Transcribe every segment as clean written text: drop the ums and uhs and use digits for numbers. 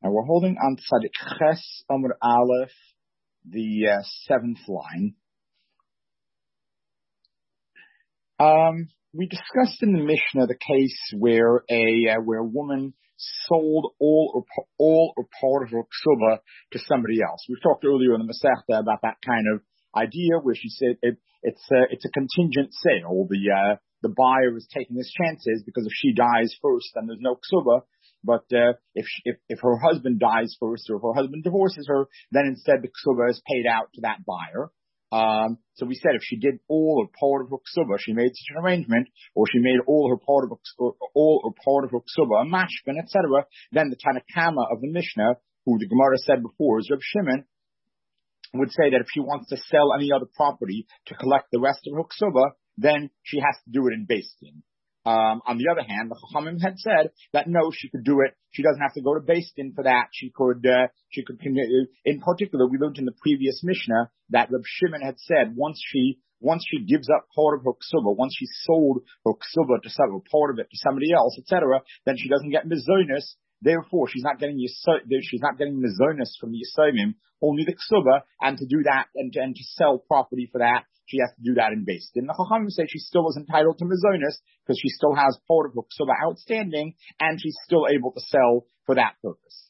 And we're holding on Tzadik Ches Amr Aleph, the seventh line. We discussed in the Mishnah the case where a woman sold all or part of her ksuba to somebody else. We've talked earlier in the Masechta about that kind of idea where she said it's a contingent sale. The buyer is taking his chances because if she dies first, then there's no ksuba. But if her husband dies first, or if her husband divorces her, then instead the ksuba is paid out to that buyer. So we said if she did all or part of her ksuba, she made such an arrangement, or she made all or part of her ksuba a mashkin, etc., then the Tanakama of the Mishnah, who the Gemara said before is Reb Shimon, would say that if she wants to sell any other property to collect the rest of her ksuba, then she has to do it in Beis Din. On the other hand, the Chachamim had said that no, she could do it. She doesn't have to go to Beis Din for that. She could in particular, we learned in the previous Mishnah that Reb Shimon had said once she gives up part of her ksuba, once she sold her ksuba to some, or part of it to somebody else, etc., then she doesn't get mizonos. Therefore, she's not getting mizonos from the Yisomim, only the ksuba, and to do that and to sell property for that, she has to do that in Beis Din. The Chachamim say she still is entitled to mizonos because she still has part of her ksuba outstanding, and she's still able to sell for that purpose.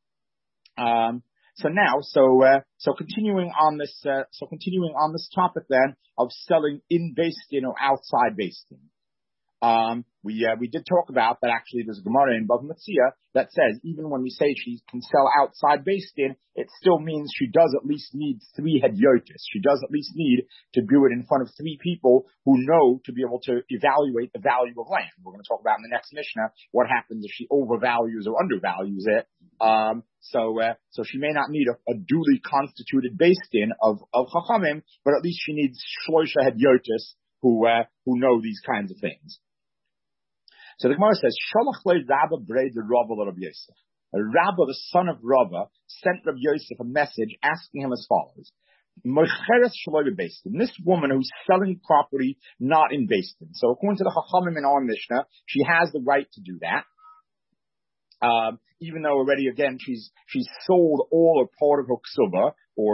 So continuing on this topic then of selling in Beis Din or outside Beis Din. We did talk about that actually there's a Gemara in Bava Metzia that says even when we say she can sell outside Beis Din, it still means she does at least need 3 hedyotis. She does at least need to do it in front of 3 people who know to be able to evaluate the value of land. We're going to talk about in the next Mishnah what happens if she overvalues or undervalues it. So she may not need a duly constituted Beis Din of Chachamim, but at least she needs shloisha hedyotis who know these kinds of things. So the Gemara says, Shalach le Rabba braid the Rabba Rabbi Yosef. Rabba, the son of Rabba, sent Rabbi Yosef a message asking him as follows. Mocheres shaloi bebeis din. This woman who's selling property not in Beis Din. So according to the Chachamim in our Mishnah, she has the right to do that. Even though already again she's sold all or part of her ksuba,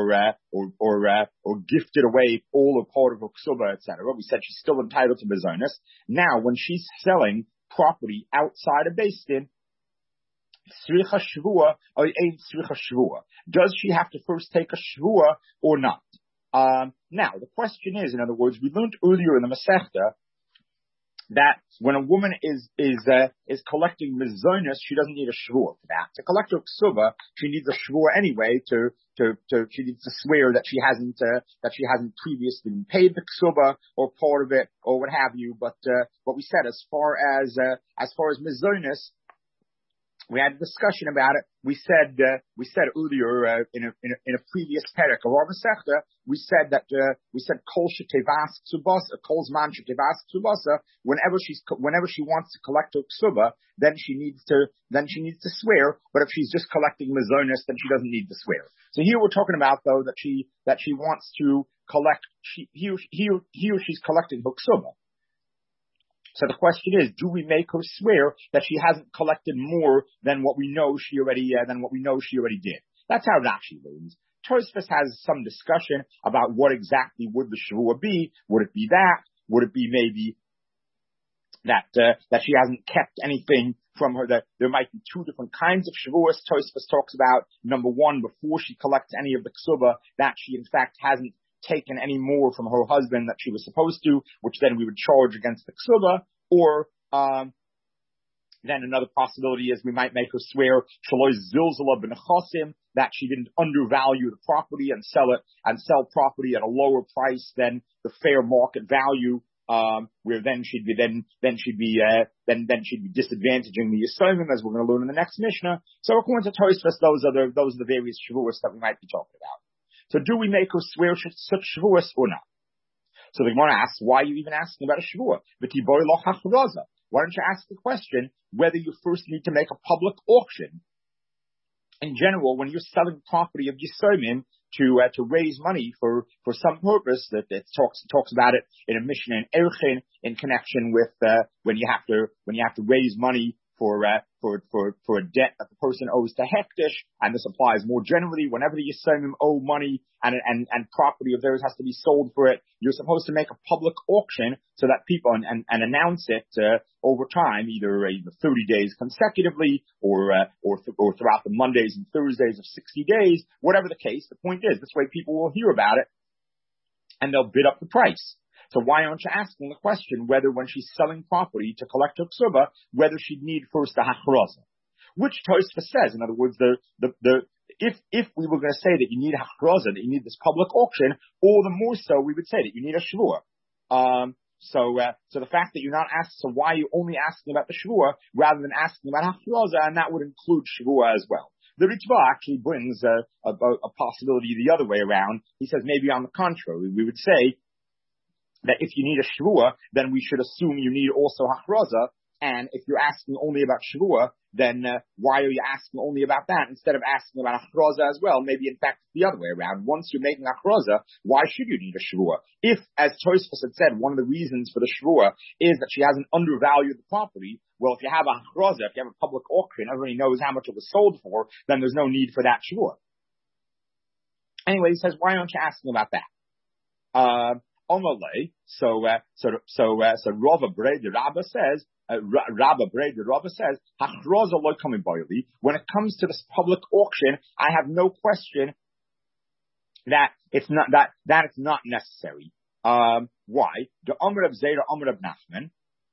or gifted away all or part of her ksuba, etc. We said she's still entitled to mizonos. Now, when she's selling property outside of Beis Din, tzricha shvua or ain't tzricha shvua? Does she have to first take a shvua or not? Now, the question is, in other words, we learned earlier in the Masechta that when a woman is collecting mizonos, she doesn't need a shvua for that. To collect her ksuba, she needs a shvua anyway. She needs to swear that she hasn't previously been paid the ksuba or part of it or what have you. But what we said as far as mizonos, we had a discussion about it. We said earlier in a previous parak of our Masechta, we said kol shetevas ksubasa, kol zman shetevas ksubasa. Whenever she wants to collect her ksuba, then she needs to swear. But if she's just collecting mizonos, then she doesn't need to swear. So here we're talking about though that she wants to collect. He or she's collecting her ksuba. So the question is, do we make her swear that she hasn't collected more than what we know she already did? That's how Rashi learns. Tosfos has some discussion about what exactly would the shvua be. Would it be that? Would it be maybe that she hasn't kept anything from her? That there might be 2 different kinds of shvuas. Tosfos talks about number 1, before she collects any of the ksuba, that she in fact hasn't taken any more from her husband that she was supposed to, which then we would charge against the ksuba, or then another possibility is we might make her swear shaloi zilzala b'nechasim, that she didn't undervalue the property and sell property at a lower price than the fair market value, where then she'd be disadvantaging the Yisomim, as we're going to learn in the next Mishnah. So according to Tosfos, those are the various shvuos that we might be talking about. So do we make her swear such shvuos or not? So the Gemara asks, why are you even asking about a shvua? Why don't you ask the question whether you first need to make a public auction? In general, when you're selling property of Yisomim to raise money for some purpose, that it talks about it in a Mishnah in Erchin in connection with when you have to raise money for a debt that the person owes to Hektish, and this applies more generally whenever the Yisomim owe money and property of theirs has to be sold for it. You're supposed to make a public auction so that people and announce it over time, either 30 days consecutively or throughout the Mondays and Thursdays of 60 days, whatever the case. The point is, this way people will hear about it and they'll bid up the price. So why aren't you asking the question whether when she's selling property to collect her ksuba, whether she'd need first a hachroza? Which Tosfos says, in other words, if we were going to say that you need a hachroza, that you need this public auction, all the more so we would say that you need a shvua. So the fact that you're not asking, so why are you only asking about the shvua rather than asking about hachroza, and that would include shvua as well. The Ritva actually brings a possibility the other way around. He says maybe on the contrary, we would say that if you need a shvua, then we should assume you need also hachroza. And if you're asking only about shvua, then why are you asking only about that instead of asking about hachroza as well? Maybe in fact the other way around. Once you're making hachroza, why should you need a shvua? If, as Tosfos had said, one of the reasons for the shvua is that she hasn't undervalued the property, well, if you have a hachroza, if you have a public auction, everybody knows how much it was sold for, then there's no need for that shvua. Anyway, he says, why aren't you asking about that? So Rava Breda Rabba says, Hachroza lo coming boily. When it comes to this public auction, I have no question that it's not necessary. Why? The Amr of Zera, Amr of Nachman.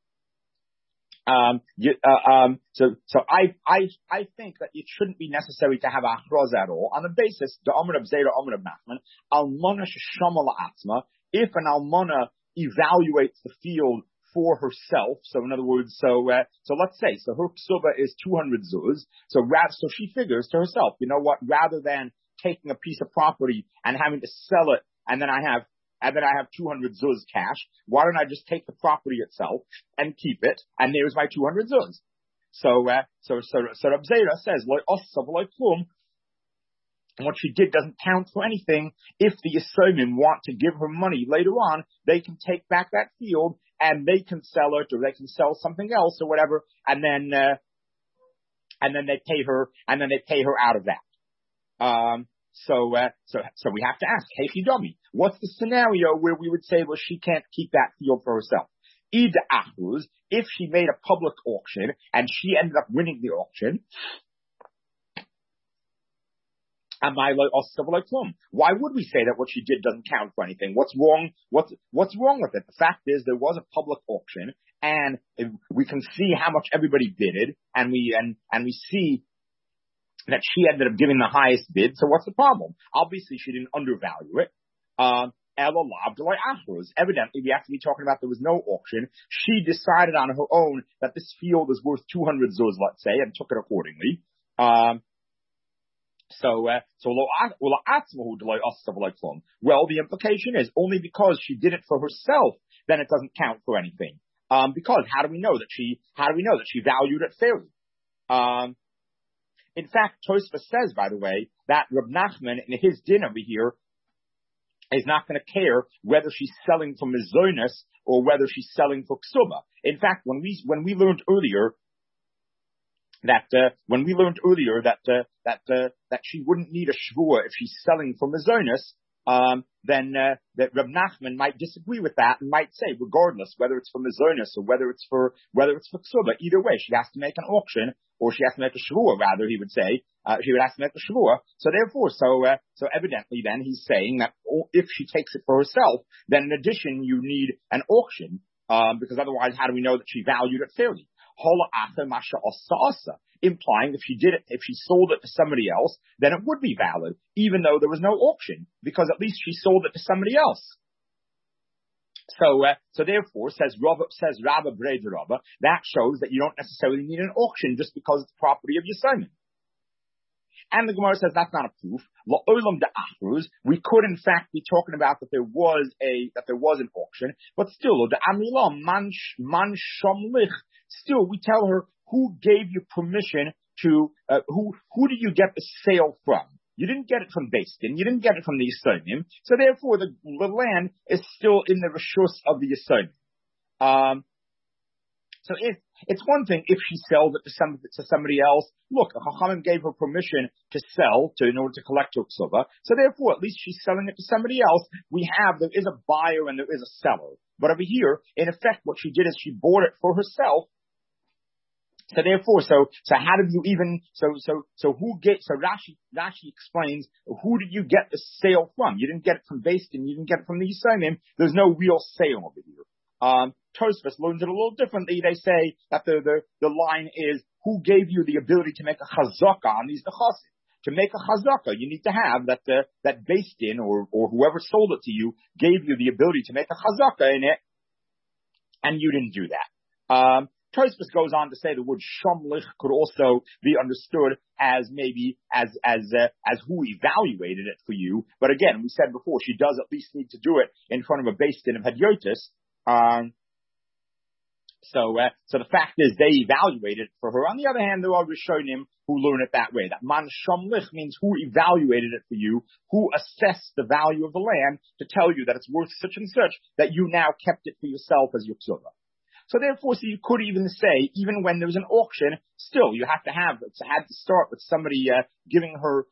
So I think that it shouldn't be necessary to have a hachroza at all on the basis the Amr of Zera, Amr of Nachman, Almana sheshama la'atzma. If an almana evaluates the field for herself, so in other words, so let's say, so her ksuba is 200 zuz, so she figures to herself, you know what, rather than taking a piece of property and having to sell it, and then I have 200 zuz cash, why don't I just take the property itself and keep it, and there's my 200 zuz. So Reb Zera says, loy osav loy plum, and what she did doesn't count for anything. If the Yisomim want to give her money later on, they can take back that field and they can sell it, or they can sell something else or whatever, and then they pay her out of that. So we have to ask, Heichi Domi, what's the scenario where we would say, well, she can't keep that field for herself? Ida Achruz, if she made a public auction and she ended up winning the auction, why would we say that what she did doesn't count for anything? What's wrong? What's wrong with it? The fact is there was a public auction, and we can see how much everybody bidded, and we see that she ended up giving the highest bid. So what's the problem? Obviously, she didn't undervalue it. Evidently, we have to be talking about there was no auction. She decided on her own that this field is worth 200 zuz, let's say, and took it accordingly. Well, the implication is only because she did it for herself, then it doesn't count for anything. Because how do we know that she valued it fairly? In fact, Tosfos says, by the way, that Reb Nachman in his din over here is not going to care whether she's selling for mizonos or whether she's selling for ksuba. In fact, when we learned earlier that she wouldn't need a shvua if she's selling for mizonos, then that Reb Nachman might disagree with that and might say, regardless whether it's for mizonos or whether it's for ksuba, either way she has to make an auction, or she has to make a shvua. Rather, he would say she would have to make a shvua. So therefore, so evidently, then he's saying that if she takes it for herself, then in addition you need an auction, because otherwise, how do we know that she valued it fairly? Implying if she sold it to somebody else, then it would be valid, even though there was no auction, because at least she sold it to somebody else. So therefore, says Rabba Breda Rabba, that shows that you don't necessarily need an auction just because it's property of Yisomim. And the Gemara says that's not a proof. La'olam da'achruz, we could in fact be talking about that there was an auction, but still, the Amilah man shamlich, still we tell her who gave you permission to, who did you get the sale from? You didn't get it from Beis Din, you didn't get it from the Yisomim, so therefore the land is still in the reshus of the Yisomim. So if it's one thing if she sells it to somebody else. Look, Chachamim gave her permission to sell in order to collect her ksuba. So therefore, at least she's selling it to somebody else. There is a buyer and there is a seller. But over here, in effect, what she did is she bought it for herself. So therefore, so how did you even, Rashi explains, who did you get the sale from? You didn't get it from Beis Din, you didn't get it from the Yisraelim. There's no real sale over here. Tosfos learns it a little differently. They say that the line is, who gave you the ability to make a chazaka on these nechasim? To make a chazaka, you need to have that Beis Din or whoever sold it to you gave you the ability to make a chazaka in it, and you didn't do that. Tosfos goes on to say the word shamlich could also be understood as maybe as who evaluated it for you. But again, we said before, she does at least need to do it in front of a Beis Din of Hadyotis. So the fact is they evaluated it for her. On the other hand, there are Rishonim who learn it that way. That man shamlich means who evaluated it for you, who assessed the value of the land to tell you that it's worth such and such, that you now kept it for yourself as your ksuba. So therefore, you could even say, even when there was an auction, still you have to have, it had to start with somebody giving her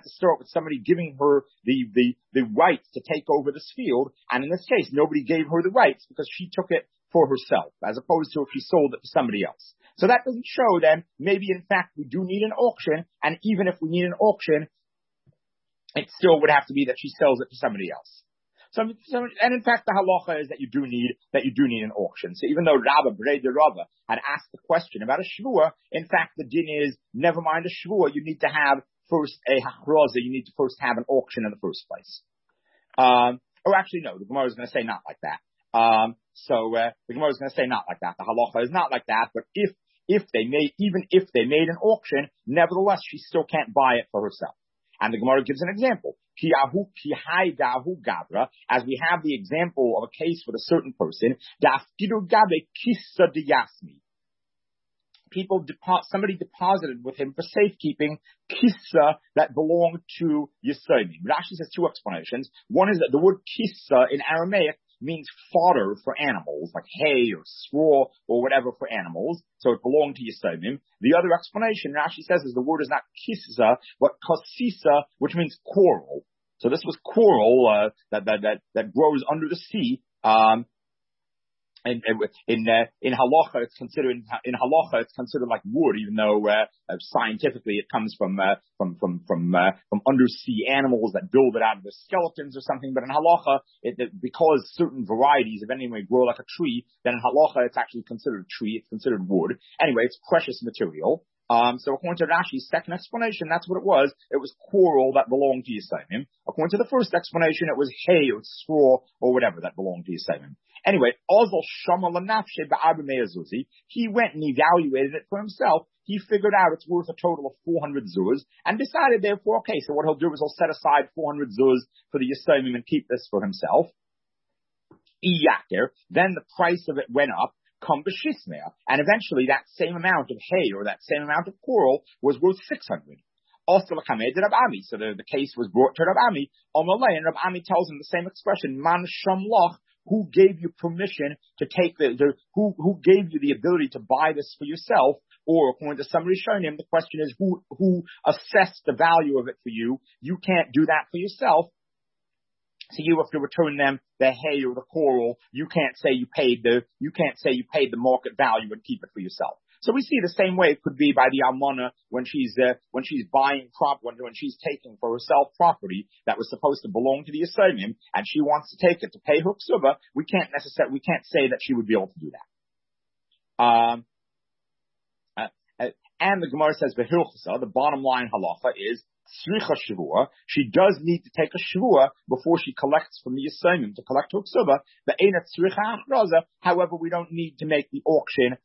the rights to take over this field. And in this case, nobody gave her the rights because she took it for herself, as opposed to if she sold it to somebody else. So that doesn't show then, maybe in fact we do need an auction, and even if we need an auction, it still would have to be that she sells it to somebody else. So, and in fact, the halacha is that you do need an auction. So even though Rabba Breda Rabba had asked the question about a shvua, in fact, the din is, never mind a shvua, you need to have first a hachroza, you need to first have an auction in the first place. Or actually, no, the Gemara is going to say not like that. The Gemara is going to say not like that. The halacha is not like that, but if they made an auction, nevertheless, she still can't buy it for herself. And the Gemara gives an example. As we have the example of a case with a certain person, somebody deposited with him for safekeeping kissa that belonged to Yisraelim. Rashi says two explanations. One is that the word kissa in Aramaic means fodder for animals, like hay or straw or whatever for animals. So it belonged to Yisraelim. The other explanation, Rashi says, is the word is not kissa, but kasisa, which means coral. So this was coral that grows under the sea. In halacha, it's considered like wood, even though scientifically it comes from undersea animals that build it out of the skeletons or something. But in halacha, because certain varieties of anyway grow like a tree, then in halacha it's actually considered a tree. It's considered wood. Anyway, it's precious material. So according to Rashi's second explanation, that's what it was. It was coral that belonged to Yisraelim. According to the first explanation, it was hay or straw or whatever that belonged to Yisraelim. Anyway, Ozal Shama Lanafshe Ba'arba Zuzi, he went and evaluated it for himself. He figured out it's worth a total of 400 zuz and decided therefore, okay, so what he'll do is he'll set aside 400 zuz for the Yisraelim and keep this for himself. Then the price of it went up. And eventually that same amount of hay or that same amount of coral was worth 600. Also, so the case was brought to Rab Ami. And Rab Ami tells him the same expression, man shamlach, who gave you permission to take who gave you the ability to buy this for yourself? Or according to some Rishonim, the question is who assessed the value of it for you? You can't do that for yourself. So you have to return them the hay or the coral. You can't say you paid the market value and keep it for yourself. So we see the same way it could be by the almana when she's buying when she's taking for herself property that was supposed to belong to the Yisraelim and she wants to take it to pay her ksuba. We can't say that she would be able to do that. And the Gemara says v'hilchasa, the bottom line halacha is tzricha shavua. She does need to take a shavua before she collects from the Yisraelim to collect her ksuba. But ain't tzricha achraza. However, we don't need to make the auction.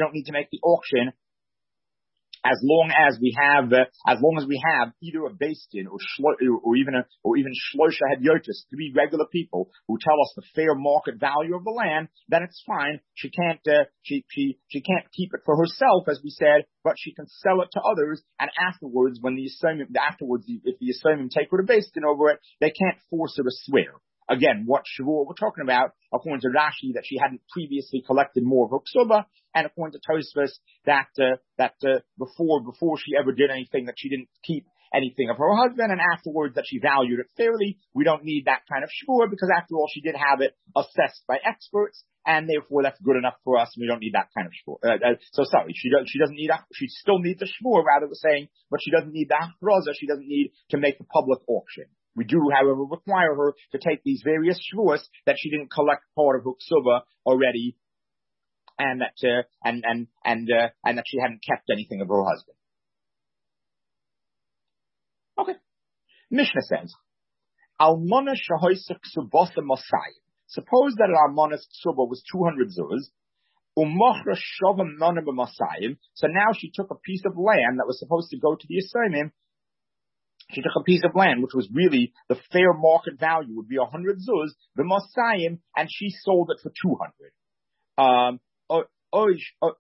As long as we have either a Beis Din or even Shlosha Hadyotis, 3 regular people who tell us the fair market value of the land, then it's fine. She can't keep it for herself, as we said, but she can sell it to others. And afterwards, if the Yisraelim take her to Beis Din over it, they can't force her to swear. again, what Shavua we're talking about, according to Rashi, that she hadn't previously collected more of her ksuba, and according to Tosfos, that before she ever did anything, that she didn't keep anything of her husband, and afterwards that she valued it fairly. We don't need that kind of shvur, because after all, she did have it assessed by experts, and therefore that's good enough for us, and we don't need that kind of shvur. She doesn't need, she still needs a shvur, rather we're saying, but she doesn't need the hachraza, she doesn't need to make the public auction. We do, however, require her to take these various shvuas that she didn't collect part of her ksuba already, and that she hadn't kept anything of her husband. Okay. Mishnah says, Almana shahoisa ksubasa masayim. Suppose that an almana's ksuba was 200 zuz, umochra shavim nana b'masayim. So now she took a piece of land that was supposed to go to the Yisraelim. She took a piece of land, which was really the fair market value, would be 100 zuz, b'masayim, and she sold it for 200. Or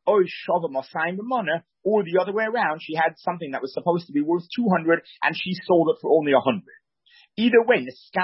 the other way around, she had something that was supposed to be worth 200 and she sold it for only 100. Either way,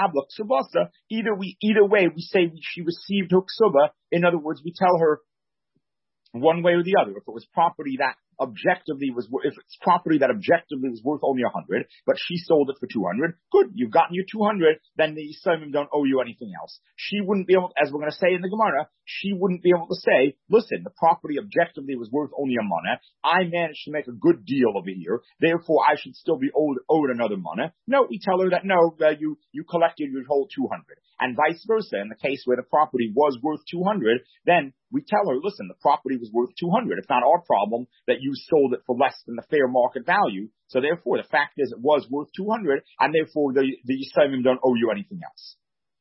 either way we say she received her ksuba. In other words, we tell her one way or the other. If it was property that objectively was worth only 100, but she sold it for 200, good, you've gotten your 200, then the Yisraelim don't owe you anything else. She wouldn't be able, as we're going to say in the Gemara, she wouldn't be able to say, listen, the property objectively was worth only a mana, I managed to make a good deal over here, therefore I should still be owed another mana. No, we tell her that no, you collected your whole 200. And vice versa, in the case where the property was worth 200, then we tell her, listen, the property was worth 200. It's not our problem that you sold it for less than the fair market value. So therefore, the fact is it was worth 200, and therefore the Yisraelim don't owe you anything else.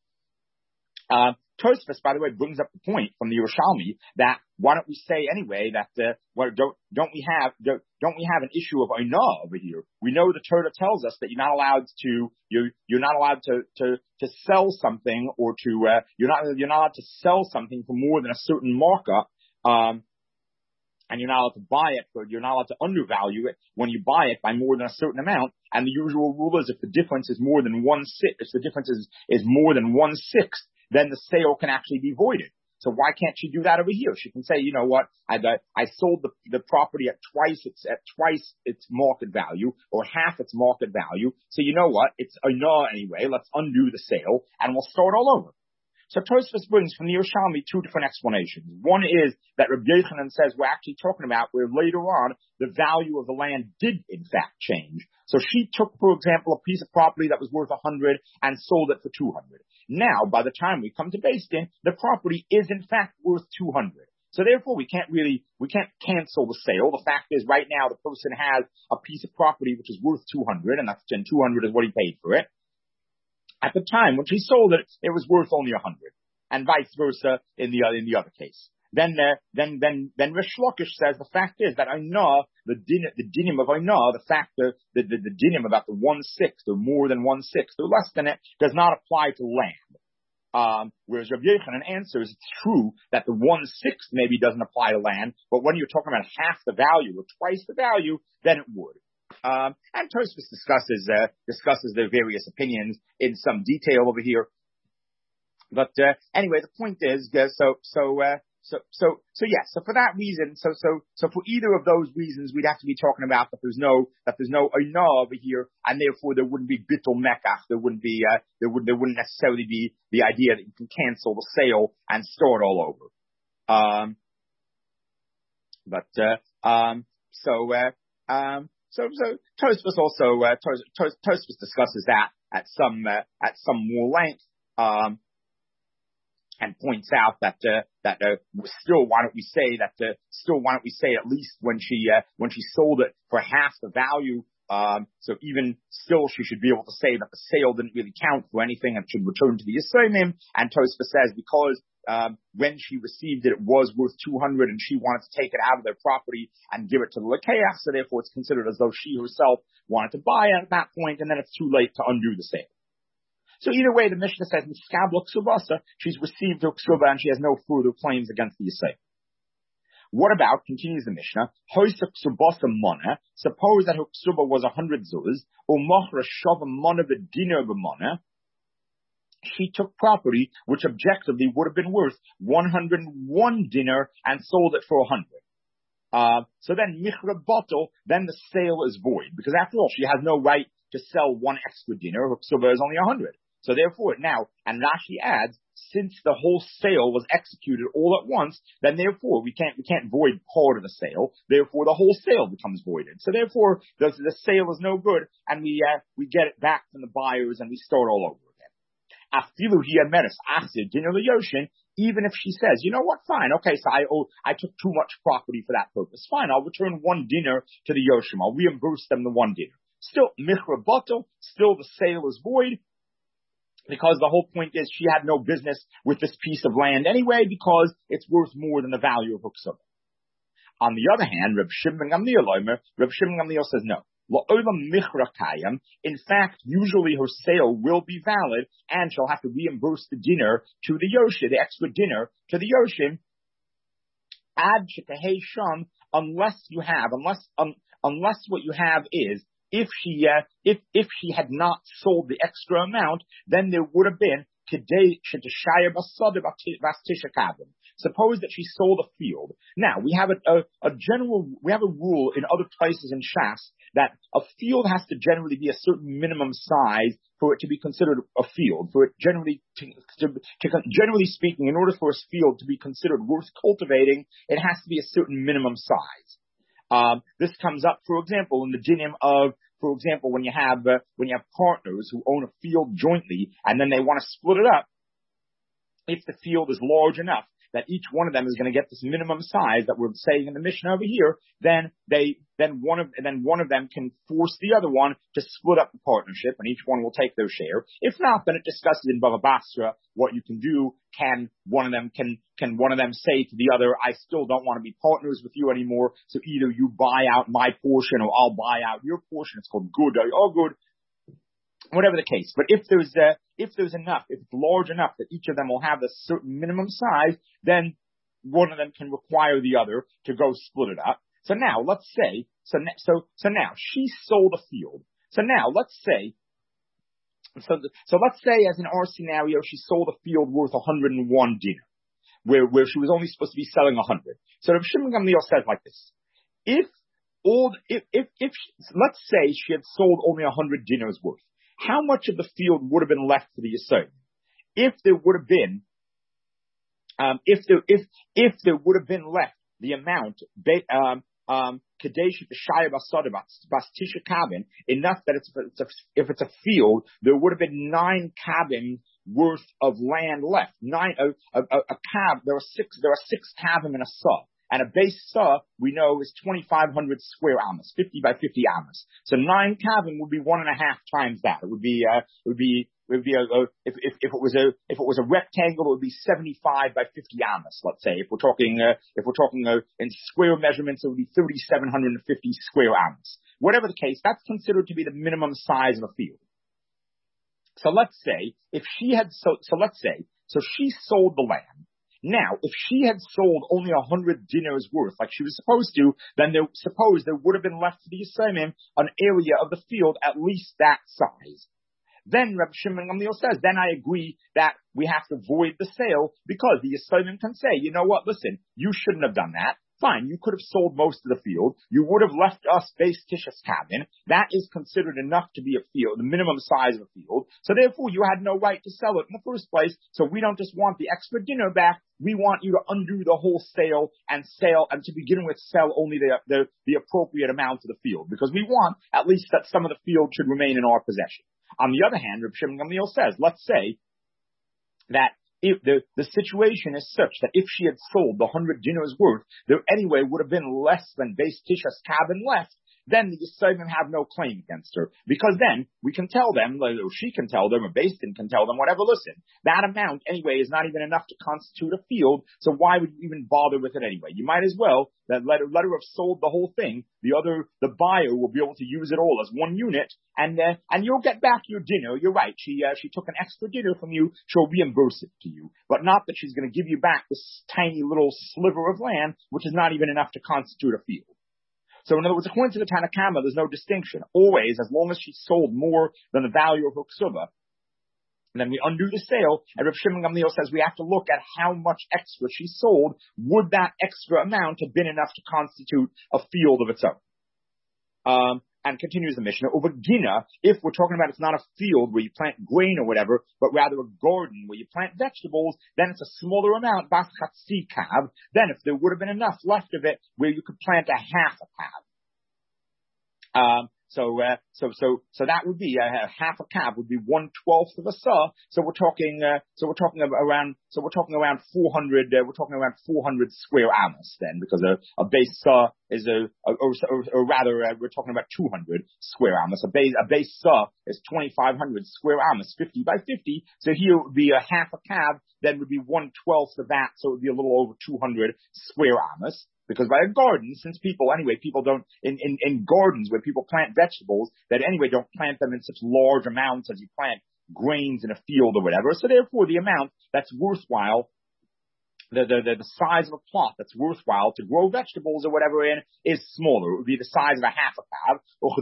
Tosfos, by the way, brings up the point from the Yerushalmi that why don't we say anyway that don't we have an issue of oinah over here? We know the Torah tells us that you're not allowed to sell something, or to you're not allowed to sell something for more than a certain markup, and you're not allowed to buy it, but you're not allowed to undervalue it when you buy it by more than a certain amount. And the usual rule is if the difference is more than 1/6, if the difference is more than 1/6, then the sale can actually be voided. So why can't she do that over here? She can say, you know what, I sold the property at twice its market value, or half its market value. So you know what, it's a no anyway. Let's undo the sale and we'll start all over. So Tosfos brings from the Yerushalmi two different explanations. One is that Rabbi Yochanan says we're actually talking about where later on the value of the land did in fact change. So she took, for example, a piece of property that was worth 100 and sold it for 200. Now, by the time we come to Beis Din, the property is in fact worth 200. So therefore, we can't cancel the sale. The fact is, right now, the person has a piece of property which is worth 200, and 200 is what he paid for it. At the time when she sold it, it was worth only 100, and vice versa in the other case. Then Rish Lakish says the fact is that the dinim of Ainah, the fact that the dinim about the 1/6 or more than 1/6 or less than it does not apply to land. Whereas Rabbi Yochanan answers, it's true that the 1/6 maybe doesn't apply to land, but when you're talking about half the value or twice the value, then it would. And Tosfos discusses their various opinions in some detail over here. But anyway, the point is, So for that reason, so for either of those reasons, we'd have to be talking about that there's no oinah over here, and therefore there wouldn't be bittul mekach. There wouldn't necessarily be the idea that you can cancel the sale and start all over. So Tosfos also Tosfos discusses that at some more length. And points out that still why don't we say at least when she sold it for half the value, so even still she should be able to say that the sale didn't really count for anything and should return to the Yisraelim. And Tosfos says because when she received it, it was worth 200 and she wanted to take it out of their property and give it to the Lakeach, so therefore it's considered as though she herself wanted to buy it at that point, and then it's too late to undo the sale. So either way, the Mishnah says, she's received her ksuba and she has no further claims against the Yisrael. What about, continues the Mishnah, suppose that her ksuba was 100 zuz, or mochra shava mana v'dina b'mana, she took property which objectively would have been worth 101 dinar and sold it for 100. So then Michra Bottle, then the sale is void, because after all, she has no right to sell one extra dinar. Her ksuba is only 100. So therefore now, and Rashi adds, since the whole sale was executed all at once, then therefore we can't void part of the sale. Therefore the whole sale becomes voided. So therefore the sale is no good, and we get it back from the buyers and we start all over again. Afilu hiameres asid dinar liyoshin. Even if she says, you know what, fine, okay, so I took too much property for that purpose. Fine, I'll return 1 dinar to the Yoshim. I'll reimburse them the 1 dinar. Still, Michra Bottle, still the sale is void, because the whole point is she had no business with this piece of land anyway, because it's worth more than the value of her ksuba. On the other hand, Reb Shimon Gamliel says no. In fact, usually her sale will be valid, and she'll have to reimburse the dinar to the Yoshim, the extra dinar to the Yoshim, ad shekahei sham, unless what you have is, if she had not sold the extra amount, then there would have been suppose that she sold a field. Now we have a rule in other places in Shas that a field has to generally be a certain minimum size for it to be considered a field. For it generally speaking, in order for a field to be considered worth cultivating, it has to be a certain minimum size. This comes up, for example, in the dinim of, for example, when you have partners who own a field jointly and then they want to split it up. If the field is large enough that each one of them is going to get this minimum size that we're saying in the Mishnah over here, then one of them can force the other one to split up the partnership, and each one will take their share. If not, then it discusses in Bava Basra what you can do. Can one of them say to the other, I still don't want to be partners with you anymore, so either you buy out my portion or I'll buy out your portion. It's called good or good. Whatever the case. But if there's enough, if it's large enough that each of them will have a certain minimum size, then one of them can require the other to go split it up. So now let's say, so now she sold a field. So now let's say as in our scenario, she sold a field worth 101 dinar, where she was only supposed to be selling 100. So Rav Shimon Gamliel says like this: if let's say she had sold only 100 dinars worth, how much of the field would have been left for the Yisrael? If there would have been left the amount, enough that if it's a field, there would have been 9 kabim worth of land left. There are 6 kabim in a saw. And a base saw, we know, is 2,500 square amas, 50 by 50 amas. So 9 kavim would be 1.5 times that. If it was a rectangle, it would be 75 by 50 amas. Let's say if we're talking in square measurements, it would be 3,750 square amas. Whatever the case, that's considered to be the minimum size of a field. So let's say she sold the land. Now, if she had sold only 100 dinars worth, like she was supposed to, then there would have been left to the Yisraelim an area of the field at least that size. Then Reb Shimon Gamliel says, then I agree that we have to void the sale, because the Yisraelim can say, you know what, listen, you shouldn't have done that. Fine, you could have sold most of the field. You would have left us base tishas cabin. That is considered enough to be a field, the minimum size of a field. So therefore, you had no right to sell it in the first place. So we don't just want the extra dinar back. We want you to undo the whole sale and to begin with sell only the appropriate amount of the field, because we want at least that some of the field should remain in our possession. On the other hand, Reb Shimon Gamliel says, let's say that if the situation is such that if she had sold the 100 dinars worth, there anyway would have been less than base tishas cabin left, then the Yisraelim have no claim against her. Because then we can tell them, or she can tell them, or Beis Din can tell them, whatever, listen, that amount anyway is not even enough to constitute a field, so why would you even bother with it anyway? You might as well let her have sold the whole thing. The buyer will be able to use it all as one unit, and you'll get back your dinner. You're right. She took an extra dinner from you. She'll reimburse it to you, but not that she's going to give you back this tiny little sliver of land, which is not even enough to constitute a field. So in other words, according to the Tanna Kama, there's no distinction. Always, as long as she sold more than the value of her ksuba, And then we undo the sale, and Rav Shimon Gamliel says we have to look at how much extra she sold. Would that extra amount have been enough to constitute a field of its own? And continues the Mishnah, over Gina, if we're talking about it's not a field where you plant grain or whatever, but rather a garden where you plant vegetables, then it's a smaller amount, bas chatzi kav. Then if there would have been enough left of it where you could plant a half a kav. So that would be half a kav would be 1/12 of a sa. So we're talking around 400. We're talking around 400 square amos then, because a base sa is or rather we're talking about 200 square amos. A base sa is 2,500 square amos, 50 by 50. So here it would be a half a kav. Then would be 1/12 of that. So it would be a little over 200 square amos. Because by a garden, since people don't, in gardens where people plant vegetables, that anyway don't plant them in such large amounts as you plant grains in a field or whatever. So therefore the amount that's worthwhile, the size of a plot that's worthwhile to grow vegetables or whatever in is smaller. It would be the size of a half a kav,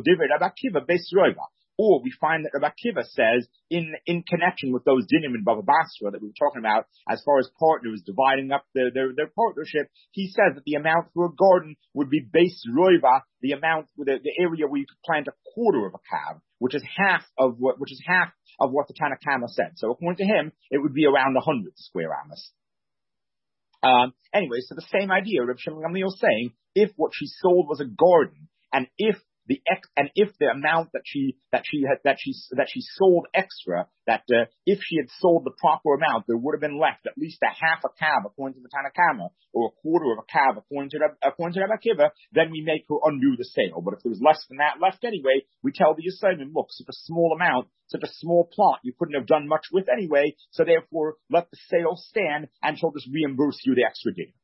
or we find that Rabbi Akiva says in connection with those dinim in Bava Basra that we were talking about, as far as partners dividing up their partnership, he says that the amount for a garden would be base roiva, the amount, the area where you could plant a quarter of a kav, which is half of what the Tanna Kama said. So according to him, it would be around 100 square amos. Anyway, so the same idea, Reb Shimon Gamliel saying, if what she sold was a garden, and if the amount that she sold extra, if she had sold the proper amount, there would have been left at least a half a kav according to the Tanna Kama, or a quarter of a kav according to Rabbi Akiva, then we make her undo the sale. But if there was less than that left anyway, we tell the Yisraelim, look, such a small amount, such a small plot, you couldn't have done much with anyway, so therefore let the sale stand and she'll just reimburse you the extra data.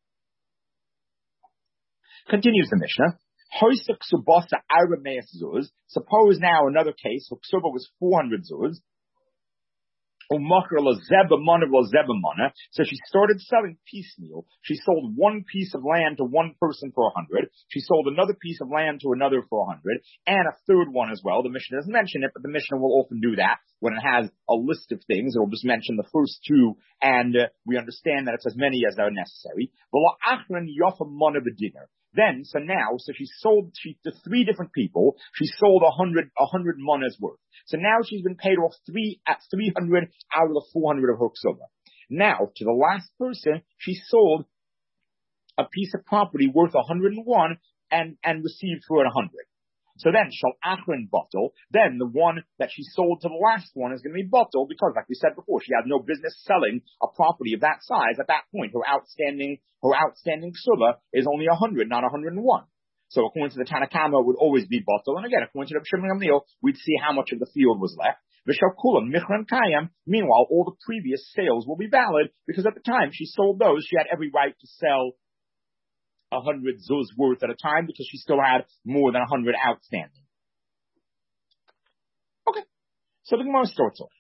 Continues the Mishnah. Suppose now another case, Huksuba was 400 zuz. So she started selling piecemeal. She sold one piece of land to one person for 100. She sold another piece of land to another for 100, and a third one as well. The Mishnah doesn't mention it, but the Mishnah will often do that when it has a list of things. It will just mention the first two, and we understand that it's as many as are necessary. Then, so she sold to three different people. She sold 100 manas worth. So now she's been paid off 300 out of the 400 of her ksuba. Now, to the last person, she sold a piece of property worth 101 and received for it 100. So then, shall achron bottle, then the one that she sold to the last one is going to be bottle, because like we said before, she had no business selling a property of that size at that point. Her outstanding ksuba is only 100, not 101. So according to the Tanna Kama, it would always be bottle. And again, according to the Shimon Gamliel, we'd see how much of the field was left. Meanwhile, all the previous sales will be valid, because at the time she sold those, she had every right to sell 100 zuz worth at a time, because she still had more than 100 outstanding. Okay. So the Gemara starts off.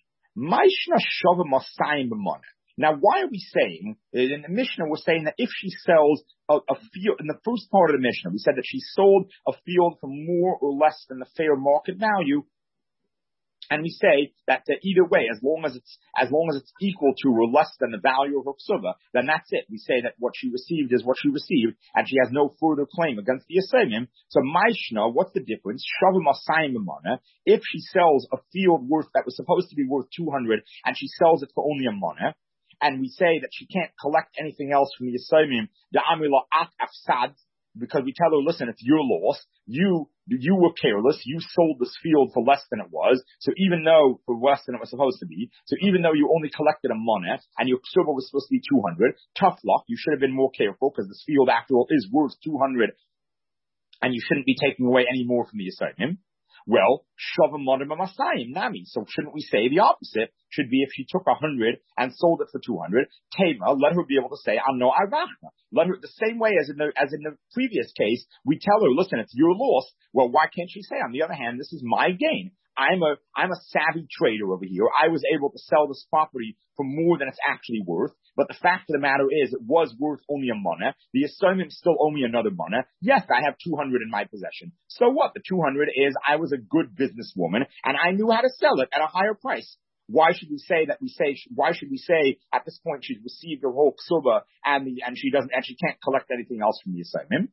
Now, why are we saying, in the Mishnah, we're saying that if she sells a field, in the first part of the Mishnah, we said that she sold a field for more or less than the fair market value. And we say that either way, as long as it's equal to or less than the value of her ksuba, then that's it. We say that what she received is what she received, and she has no further claim against the Yisraelim. So Maishna, what's the difference? Shavim asayim b'mana. If she sells a field that was supposed to be worth 200, and she sells it for only a mana, and we say that she can't collect anything else from the Yisraelim, the amila at afsad, because we tell her, listen, it's your loss. You were careless. You sold this field for less than it was. So even though for less than it was supposed to be, so even though you only collected a money and your ksuba was supposed to be 200, tough luck. You should have been more careful, because this field after all is worth 200, and you shouldn't be taking away any more from the Yisraelim. Well, shavim modim amasayim nami. So shouldn't we say the opposite? Should be if she took 100 and sold it for 200, Tema, let her be able to say, I'm no arachna. Let her, the same way as in the previous case, we tell her, listen, it's your loss. Well, why can't she say, on the other hand, this is my gain? I'm a savvy trader over here. I was able to sell this property for more than it's actually worth. But the fact of the matter is, it was worth only a mana. The assignment still owe me another mana. Yes, I have 200 in my possession. So what? The 200 is I was a good businesswoman and I knew how to sell it at a higher price. why should we say at this point she's received her whole ksuba and she can't collect anything else from the assignment?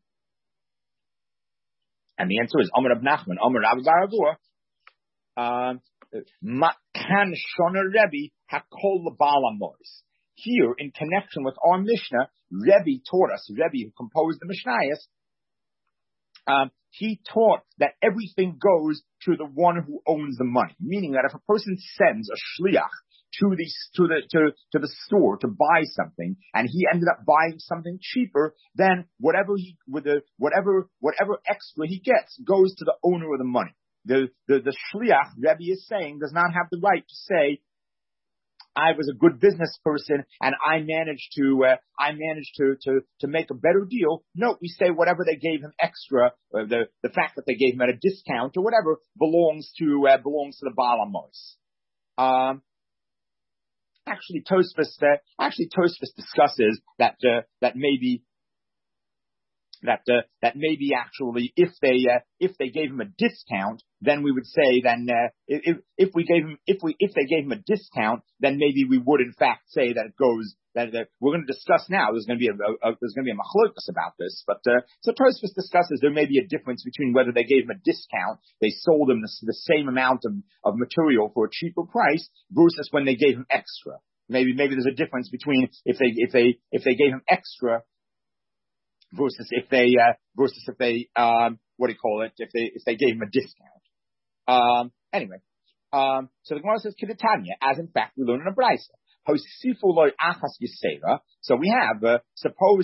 And the answer is Amar Rab Nachman, Amar Rab Baravua, Kan Shona Rebbe Hakol L'Baal HaMois. Here, in connection with our Mishnah, Rebbe taught us, Rebbe who composed the Mishnayos, he taught that everything goes to the one who owns the money. Meaning that if a person sends a shliach to the store to buy something, and he ended up buying something cheaper, then whatever extra he gets goes to the owner of the money. The shliach, Rebbe is saying, does not have the right to say, I was a good business person and I managed to make a better deal. No, we say whatever they gave him extra, the fact that they gave him at a discount or whatever belongs to the Baal HaMois. Actually, Tosfos discusses that maybe actually if they gave him a discount, then we would say if they gave him a discount, then maybe we would in fact say that it goes that we're going to discuss now. There's going to be a machlokas about this, but so Tosfos discusses there may be a difference between whether they gave him a discount, they sold him the same amount of material for a cheaper price, versus when they gave him extra. Maybe there's a difference between if they gave him extra versus if they if they gave him a discount. Anyway, so the Gemara says Kidatanya, as in fact we learn in a brayso. So we have suppose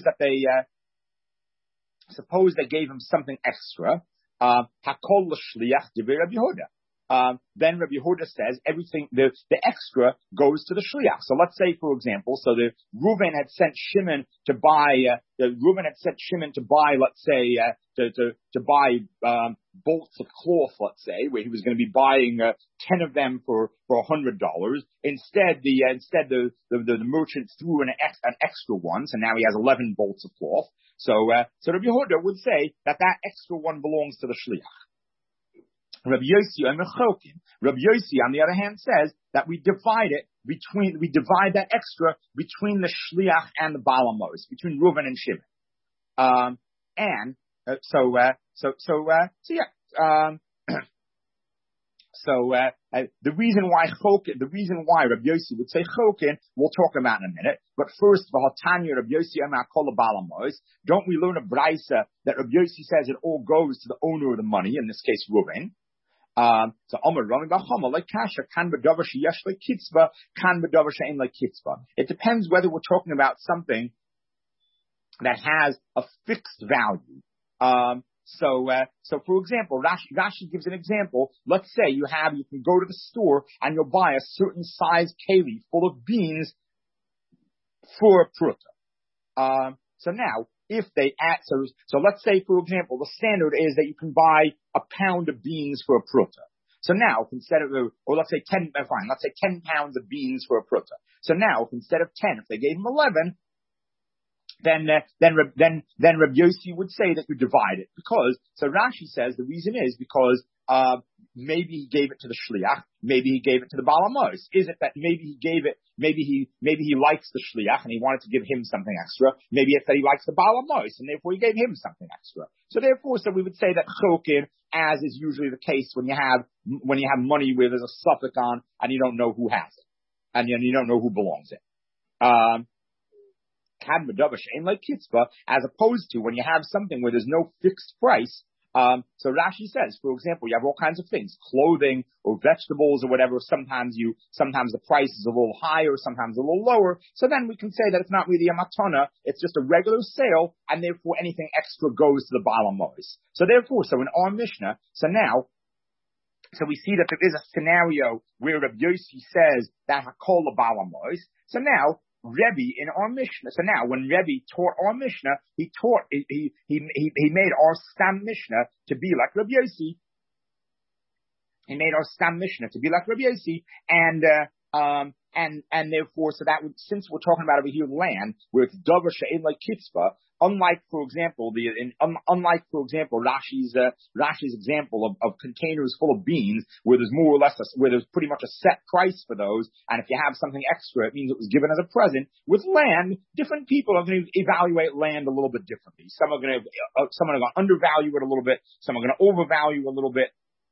they gave him something extra. Hakol l'shliach divrei Rabbi Yehuda. Then Rabbi Yehuda says everything, the extra goes to the shliach. So let's say, for example, Reuven had sent Shimon to buy, let's say, to buy bolts of cloth, let's say, where he was going to be buying 10 of them for $100. Instead, the merchant threw an extra one, so now he has 11 bolts of cloth. So Rabbi Yehuda would say that extra one belongs to the shliach. Rabbi Yossi, on the other hand, says that we divide that extra between the shliach and the Baal HaMois, between Reuven and Shimon. The reason why Rabbi Yossi would say chokin, we'll talk about in a minute. But first, v'hatanya Rabbi Yossi amar kol Baal HaMois. Don't we learn a brayso that Rabbi Yossi says it all goes to the owner of the money, in this case Reuven? So Omer Rami Bachama like kasha kan b'davar sheyesh like kitzba kan b'davar she'en like kitzba. It depends whether we're talking about something that has a fixed value. So for example, Rashi gives an example. Let's say you can go to the store and you'll buy a certain size keli full of beans for a pruta. So now, if they add, so let's say, for example, the standard is that you can buy a pound of beans for a pruta. So now, instead of, or let's say 10 pounds of beans for a pruta. So now, instead of 10, if they gave him 11, then Rabbi Yossi would say that you divide it, because, so Rashi says the reason is because, maybe he gave it to the shliach, maybe he gave it to the Baal HaMois. Is it that maybe he likes the shliach and he wanted to give him something extra? Maybe it's that he likes the Baal HaMois and therefore he gave him something extra. So therefore, we would say that chokin, as is usually the case when you have money where there's a suffix on and you don't know who has it, and you don't know who belongs it. As opposed to when you have something where there's no fixed price. So Rashi says, for example, you have all kinds of things, clothing or vegetables or whatever. Sometimes the price is a little higher, sometimes a little lower. So then we can say that it's not really a matana, it's just a regular sale, and therefore anything extra goes to the Baal HaMois. So therefore, in our Mishnah, so we see that there is a scenario where Rabbi Yossi says that hakol Baal HaMois. So now, Rebbe in our Mishnah. So now, when Rebbe taught our Mishnah, he made our Stam Mishnah to be like Rabbi Yossi. He made our Stam Mishnah to be like Rabbi Yossi, and therefore, so that would, since we're talking about over here land where it's davar she'en like kitzvah, unlike, for example, Rashi's example of containers full of beans, where there's more or less where there's pretty much a set price for those, and if you have something extra, it means it was given as a present. With land, different people are going to evaluate land a little bit differently. Some are going to undervalue it a little bit. Some are going to overvalue a little bit.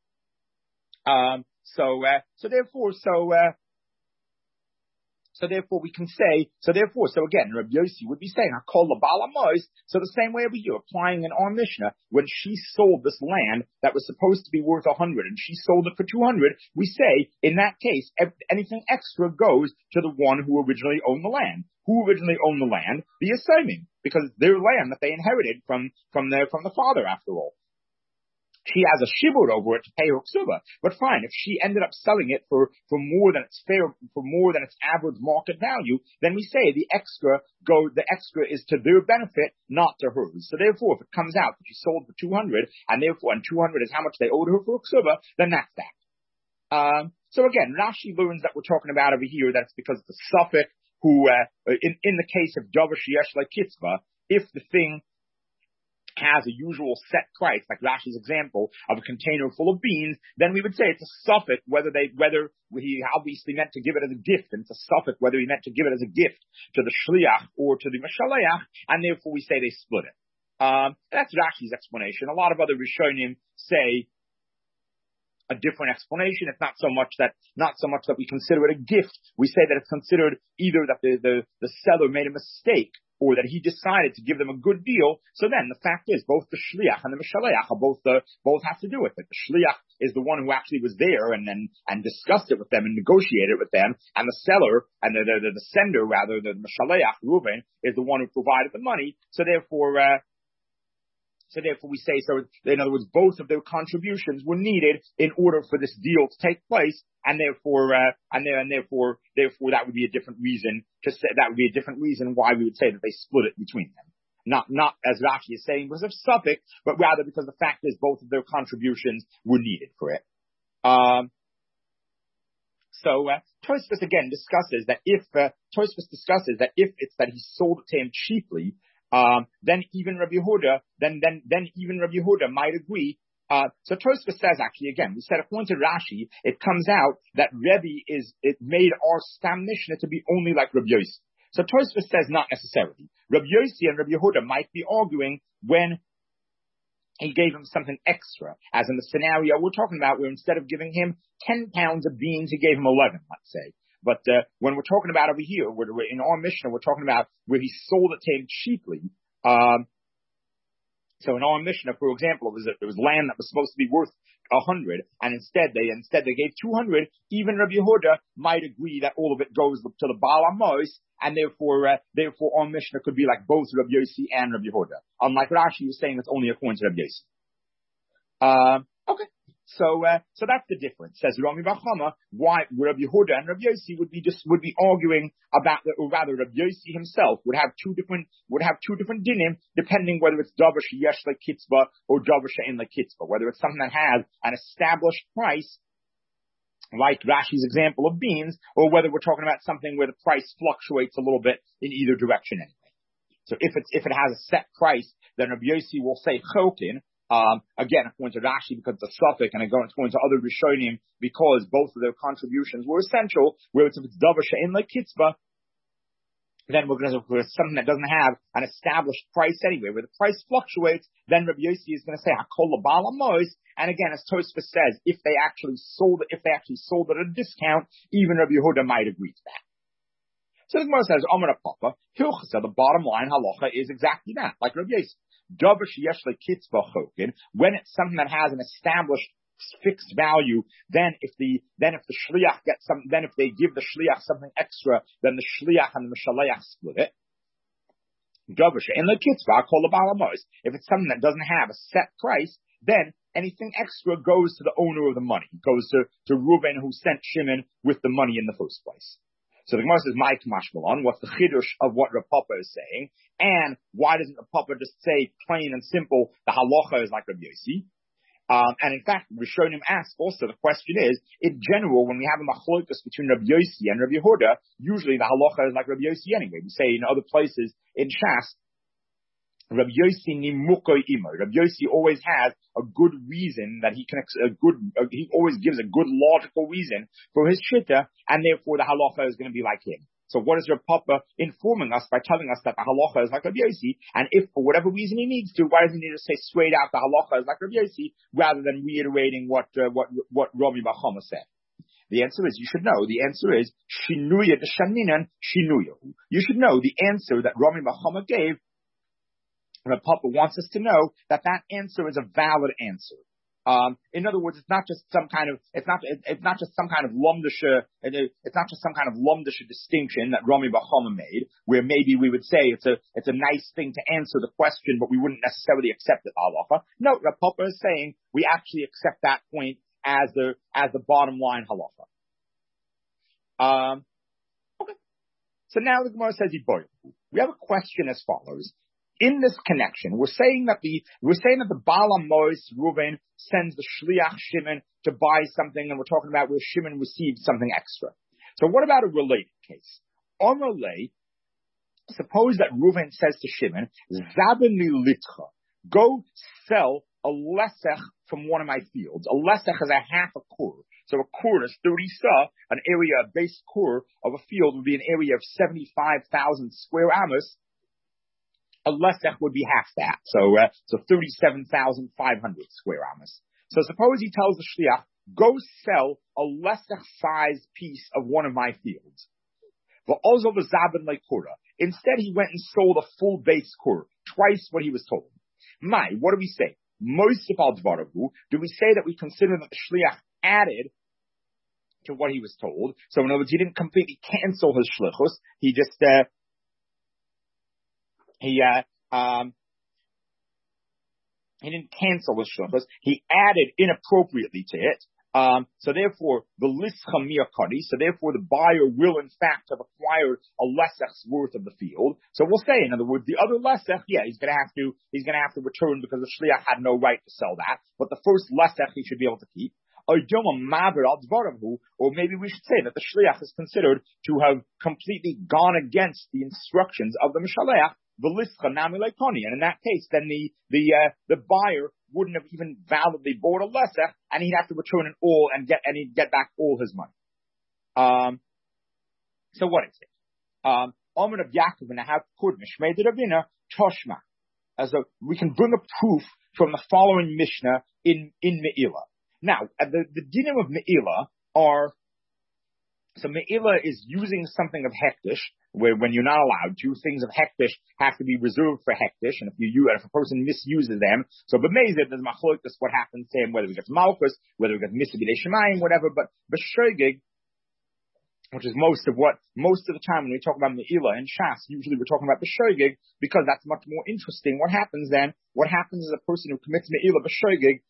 Therefore we can say, so again, Rabbi Yossi would be saying, Hakol Labal Amos. So the same way over here, applying in our Mishnah, when she sold this land that was supposed to be worth 100 and she sold it for 200, we say, in that case, anything extra goes to the one who originally owned the land. Who originally owned the land? The Yisraelim, because it's their land that they inherited from the father, after all. She has a shibud over it to pay her ksuba. But fine, if she ended up selling it for more than its average market value, then we say the extra is to their benefit, not to hers. So therefore, if it comes out that she sold for 200, and 200 is how much they owed her for ksuba, then that's that. So again, Rashi learns that we're talking about over here that it's because of the suffix who, in the case of Davar Sheyesh Kitzvah, if the thing has a usual set price, like Rashi's example of a container full of beans, then we would say it's a suffix whether he obviously meant to give it as a gift, and it's a suffix whether he meant to give it as a gift to the shliach or to the mashaleach, and therefore we say they split it. That's Rashi's explanation. A lot of other Rishonim say a different explanation. It's not so much that we consider it a gift. We say that it's considered either that the seller made a mistake, or that he decided to give them a good deal. So then the fact is, both the shliach and the mishaleach both have to do with it. The shliach is the one who actually was there and discussed it with them and negotiated it with them, and the seller and the sender, rather, the mishaleach, Reuven, is the one who provided the money. So therefore we say, so in other words, both of their contributions were needed in order for this deal to take place, and therefore that would be a different reason why we would say that they split it between them. Not as Rashi is saying because of suffix, but rather because the fact is both of their contributions were needed for it. Tosfos again discusses that if it's that he sold it to him cheaply, then even Rabbi Yehuda might agree. So Tosfos says, actually, again, we said according to Rashi, it comes out that it made our Stam Mishnah to be only like Rabbi Yossi. So Tosfos says not necessarily. Rabbi Yossi and Rabbi Yehuda might be arguing when he gave him something extra, as in the scenario we're talking about, where instead of giving him 10 pounds of beans, he gave him 11, let's say. But when we're talking about over here, in our Mishnah, we're talking about where he sold it to him cheaply. So in our Mishnah, for example, there was land that was supposed to be worth 100, and instead they gave 200. Even Rabbi Yehuda might agree that all of it goes to the Baal Amos, and therefore our Mishnah could be like both Rabbi Yossi and Rabbi Yehuda. Unlike Rashi, who's saying it's only according to Rabbi Yossi. Okay. So that's the difference. Says Rami Bar Chama, why Rabbi Yehuda and Rabbi Yossi would be arguing about, or rather Rabbi Yossi himself would have two different dinim, depending whether it's Davar Sheyesh Kitzvah or Davar She'en Kitzvah, whether it's something that has an established price, like Rashi's example of beans, or whether we're talking about something where the price fluctuates a little bit in either direction anyway. So if it has a set price, then Rabbi Yossi will say chokin. Again, according to Rashi, because it's a suffix, and going to other Rishonim, because both of their contributions were essential, where if it's Davar She'en Kitzvah, then we're going to something that doesn't have an established price anyway, where the price fluctuates, then Rabbi Yossi is going to say Hakol Labal Amos, and again, as Tosfos says, if they actually sold it at a discount, even Rabbi Yehuda might agree to that. So the Gemara says, Amar Papa, Hilchasa, the bottom line halacha is exactly that, like Rabbi Yossi. Davar sheyesh lekitzvah chokin, when it's something that has an established fixed value, then if the shliach gets some, then if they give the shliach something extra, then the shliach and the mishaleach split it. Davar she'en lekitzvah kol labal amos. If it's something that doesn't have a set price, then anything extra goes to the owner of the money. It goes to Reuven, who sent Shimon with the money in the first place. So the Gemara says, "Mike Mashmalon, what's the chiddush of what Rav Papa is saying? And why doesn't Rav Papa just say plain and simple, the halacha is like Rabbi Yossi?" And in fact, Rishonim ask also, the question is, in general, when we have a machlokas between Rabbi Yossi and Rabbi Yehuda, usually the halacha is like Rabbi Yossi anyway. We say in other places in Shas Rabbi Yossi nimuko imo. Rabbi Yossi always has a good reason that he he always gives a good logical reason for his shitta, and therefore the halacha is going to be like him. So what is Rav Papa informing us by telling us that the halacha is like Rabbi Yossi? And if for whatever reason he needs to, why doesn't he just say straight out the halacha is like Rabbi Yossi rather than reiterating what Rami Bar Chama said? The answer is, you should know, the answer is, shinuya d'shaninan shinuyahu. You should know the answer that Rami Bar Chama gave. Rav Papa wants us to know that answer is a valid answer. In other words, it's not just some kind of lumdisha distinction that Rami Bar Chama made, where maybe we would say it's a nice thing to answer the question, but we wouldn't necessarily accept it halacha. No, Rav Papa is saying we actually accept that point as the bottom line halacha. Okay. So now the Gemara says we have a question as follows. In this connection, we're saying that the Baal HaMois Reuven sends the Shliach Shimon to buy something, and we're talking about where Shimon received something extra. So what about a related case? On relay, suppose that Reuven says to Shimon, Zabeni litcha, go sell a lesech from one of my fields. A lesech is a half a kur. So a kur is 30 sa, an area, a base kur of a field would be an area of 75,000 square amos. A lesech would be half that. So 37,500 square amos. So suppose he tells the shliach, go sell a lesech sized piece of one of my fields. Instead, he went and sold a full base kur, twice what he was told. What do we say? Do we say that we consider that the shliach added to what he was told? So in other words, he didn't completely cancel his shlichus. He just, he didn't cancel his shlichus. He added inappropriately to it. So therefore, the lischa miyakadi, so therefore the buyer will in fact have acquired a lesech's worth of the field. So we'll say, in other words, the other lesech, he's gonna have to return because the shliach had no right to sell that. But the first lesech he should be able to keep. Or maybe we should say that the shliach is considered to have completely gone against the instructions of the mishaleach, the lischa nami leikoni. And in that case, then the buyer wouldn't have even validly bought a lesech, and he'd have to return it all and he'd get back all his money. So what is it? Omer of Yaakov and Ahav Kud Mishmei de Ravina Toshma. As we can bring a proof from the following Mishnah in Me'ilah. Now, the dinim of Me'ilah are, so Me'ilah is using something of hektish, where when you're not allowed to, things of hektish have to be reserved for hektish, and if a person misuses them, so b'meizid, there's machlokas what happens to him, whether he gets malchus, whether he gets misbidei shemayim, whatever, but b'shogig, which is most of the time when we talk about Me'ilah and Shas, usually we're talking about b'shogig, because that's much more interesting. What happens is a person who commits Me'ilah b'shogig,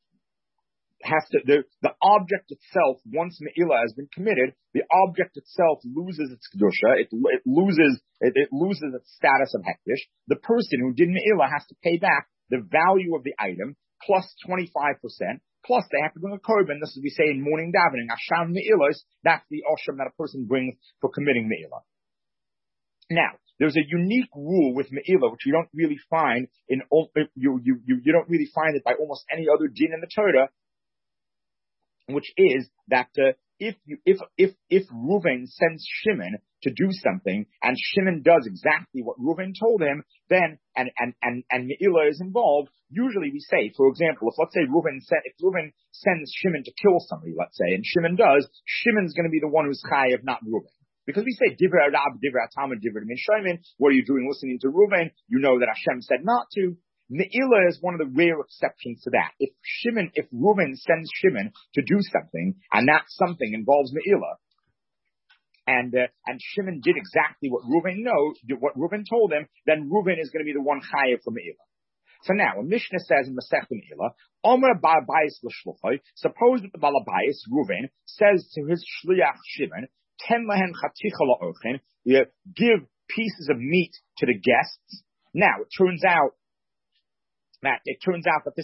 the object itself, once Me'ilah has been committed, the object itself loses its kedusha, it loses its status of hektish. The person who did Me'ilah has to pay back the value of the item plus 25%, plus they have to bring a korban. This is we say in morning davening, Asham Me'ilah, that's the osham that a person brings for committing Me'ilah. Now, there's a unique rule with Me'ilah, which you don't really find you don't really find it by almost any other din in the Torah, which is that if Reuven sends Shimon to do something and Shimon does exactly what Reuven told him, then and Me'ilah is involved, usually we say, for example, if Reuven sends Shimon to kill somebody, let's say, and Shimon does, Shimon's going to be the one who's chayav, not Reuven. Because we say divrei Rab, divrei Talmud, divrei Min Shaimin, what are you doing listening to Reuven? You know that Hashem said not to. Me'ilah is one of the rare exceptions to that. If Reuven sends Shimon to do something, and that something involves Me'ilah, and Shimon did exactly what Reuven told him, then Reuven is going to be the one chayav for Me'ilah. So now, a Mishnah says in Masechet Me'ilah, Omer Ba'abayis l'shluchai, suppose that the Ba'abayis, Reuven, says to his shliach Shimon, Ten lahen chaticha la'orchen, give pieces of meat to the guests. Now, it turns out that this meat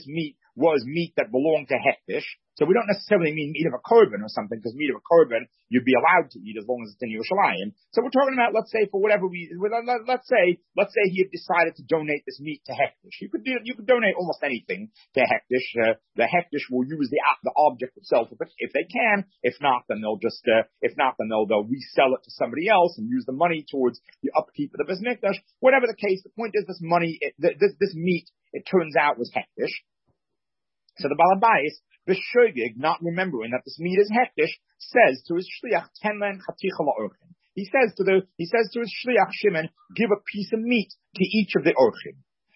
was meat that belonged to Hektish. So we don't necessarily mean meat of a korban or something, because meat of a korban you'd be allowed to eat as long as it's in Yerushalayim. So we're talking about, let's say, for whatever reason, let's say he had decided to donate this meat to Hektish. You could donate almost anything to Hektish. The Hektish will use the object itself if they can. If not, then they'll resell it to somebody else and use the money towards the upkeep of the Beis Mikdash. Whatever the case, the point is this meat, it turns out, was Hektish. So the Balabayis, the Shogig, not remembering that this meat is Hektish, says to his Shliach, Tenlen Chaticha La'orchim. He says to his Shliach Shimon, give a piece of meat to each of the Orchim.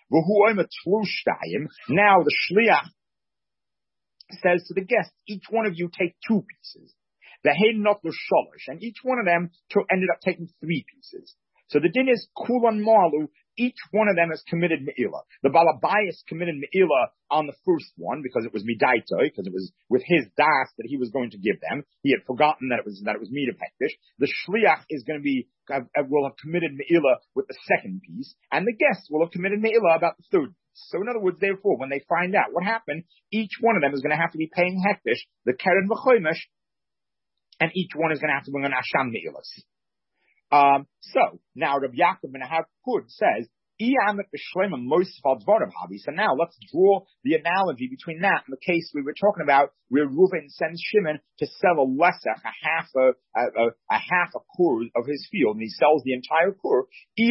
Now the Shliach says to the guests, each one of you take 2 pieces. The Hein Notlu Sholosh, and each one of them ended up taking 3 pieces. So the din is Kulan Malu, each one of them has committed Me'ilah. The Balabayas committed Me'ilah on the first one because it was Midaitoi, because it was with his das that he was going to give them. He had forgotten that it was meat of Hektish. The Shliach will have committed Me'ilah with the second piece, and the guests will have committed Me'ilah about the third piece. So in other words, therefore, when they find out what happened, each one of them is going to have to be paying Hektish, the Keren V'chomesh, and each one is going to have to bring an Asham Me'ilas. So now Rabbi Yaakov ben Ahakud says, so now let's draw the analogy between that and the case we were talking about where Reuven sends Shimon to sell a lesach, a half a kur of his field, and he sells the entire kur. If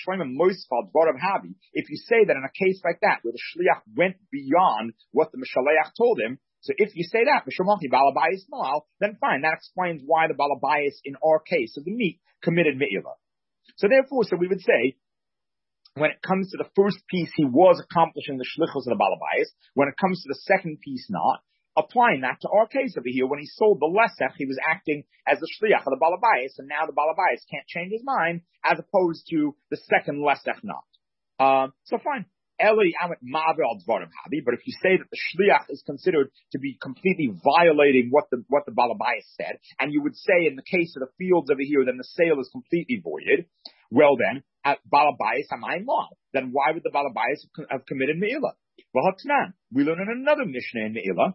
you say that in a case like that where the shliach went beyond what the Mishaleach told him, so if you say that, then fine, that explains why the Balabayas in our case of the meat committed Me'ilah. So therefore, we would say, when it comes to the first piece, he was accomplishing the shlichus of the Balabayas. When it comes to the second piece, not. Applying that to our case over here, when he sold the lesech, he was acting as the shliach of the Balabayas, and now the Balabayas can't change his mind, as opposed to the second lesech not. So fine. But if you say that the shliach is considered to be completely violating what the Balabayas said, and you would say in the case of the fields over here, then the sale is completely voided, well then, at Balabayas Hamayim Law, then why would the Balabayas have committed Me'ilah? We learn in another Mishnah in Me'ilah,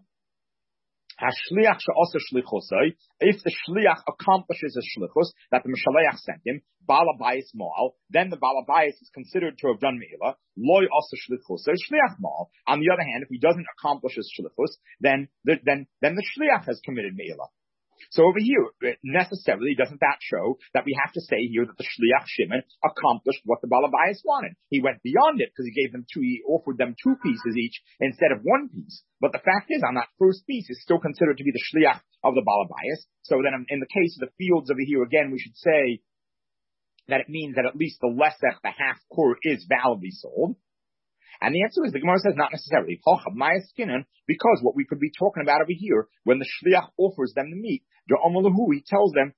if the shliach accomplishes a shlichus that the Mishaleach sent him, Balabayas Ma'al, then the Balabayas is considered to have done Me'ilah. Loy also shlichus shliach Ma'al. On the other hand, if he doesn't accomplish his shlichus, then the shliach has committed Me'ilah. So over here, necessarily, doesn't that show that we have to say here that the Shliach Shimon accomplished what the Balabayas wanted? He went beyond it because he offered them 2 pieces each instead of 1 piece. But the fact is, on that first piece, is still considered to be the Shliach of the Balabayas. So then in the case of the fields over here, again, we should say that it means that at least the lesech, the half kur, is validly sold. And the answer is, the Gemara says, not necessarily. Because what we could be talking about over here, when the shliach offers them the meat, he tells them,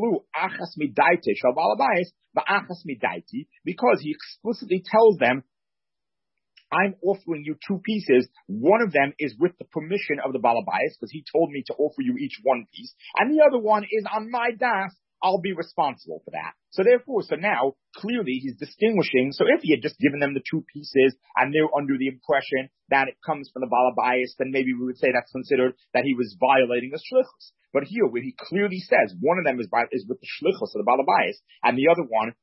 because he explicitly tells them, I'm offering you 2 pieces. One of them is with the permission of the Balabayas, because he told me to offer you each 1 piece. And the other one is on my das. I'll be responsible for that. So now, clearly he's distinguishing. So if he had just given them the 2 pieces and they're under the impression that it comes from the Balabayas, then maybe we would say that's considered that he was violating the shlichus. But here, where he clearly says one of them is with the shlichus of the Balabayas, and the other one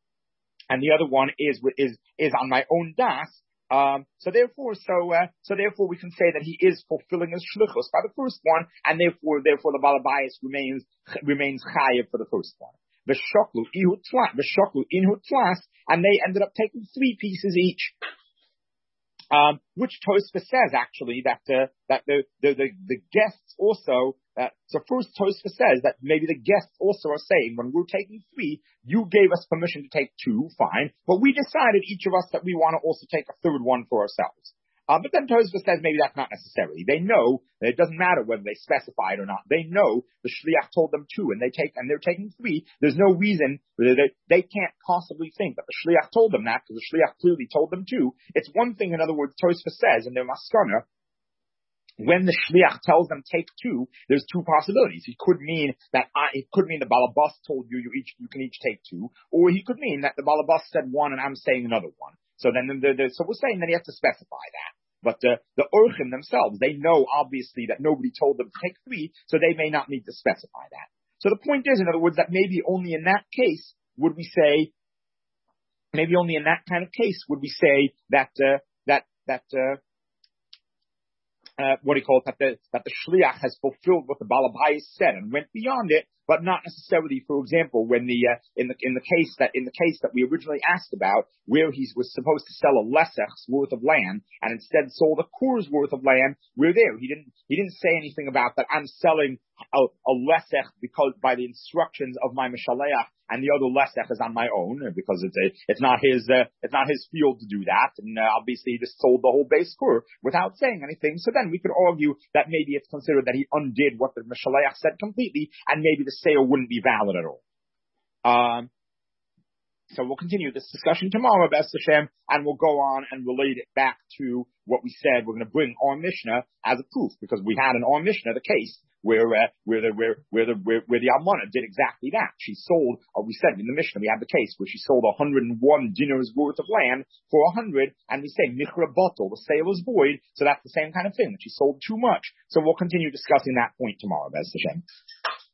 is on my own das. So therefore we can say that he is fulfilling his shlichus by the first one, and therefore the Balabayas remains chayiv for the first one. V'shoklu inhu tlas, and they ended up taking 3 pieces each. Which Tosfos says actually that the guests also. So first Tosfos says that maybe the guests also are saying, when we're taking 3, you gave us permission to take 2, fine, but we decided each of us that we want to also take a third one for ourselves. But then Tosfos says maybe that's not necessarily. They know that it doesn't matter whether they specify it or not. They know the shliach told them 2, and they're taking 3. There's no reason they can't possibly think that the shliach told them that, because the shliach clearly told them 2. It's one thing, in other words, Tosfos says in their maskana, when the shliach tells them take 2, there's 2 possibilities. It could mean the balabas told you can each take 2, or he could mean that the balabas said 1 and I'm saying another one. So then, so we're saying that he has to specify that. But the Orchim themselves, they know obviously that nobody told them to take 3, so they may not need to specify that. So the point is, in other words, that maybe only in that case would we say, maybe only in that kind of case would we say that that the shliach has fulfilled what the balabais said and went beyond it, but not necessarily, for example, when in the case that we originally asked about, where he was supposed to sell a lesech's worth of land and instead sold a kur's worth of land, we're there. He didn't say anything about that. I'm selling a lesech because by the instructions of my mishaleach, and the other lesech is on my own because it's not his field to do that, and obviously he just sold the whole base kur without saying anything. So then we could argue that maybe it's considered that he undid what the mishaleach said completely, and maybe the sale wouldn't be valid at all. So we'll continue this discussion tomorrow, B'ez Hashem, and we'll go on and relate it back to what we said. We're going to bring our Mishnah as a proof, because we had in our Mishnah the case where the Almana did exactly that. She sold, we said in the Mishnah, we had the case where she sold 101 dinars worth of land for 100, and we say Michra Batel, the sale is void, so that's the same kind of thing, that she sold too much. So we'll continue discussing that point tomorrow, B'ez Hashem.